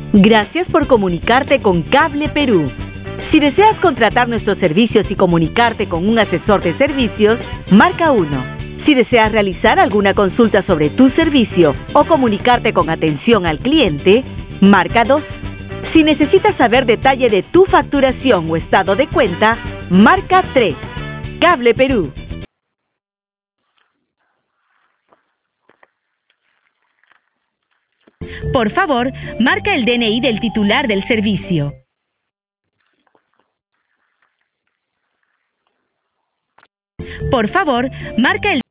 Gracias por comunicarte con Cable Perú. Si deseas contratar nuestros servicios y comunicarte con un asesor de servicios, marca 1. Si deseas realizar alguna consulta sobre tu servicio o comunicarte con atención al cliente, marca 2. Si necesitas saber detalle de tu facturación o estado de cuenta, marca 3. Cable Perú. Por favor, marca el DNI del titular del servicio. Por favor, marca el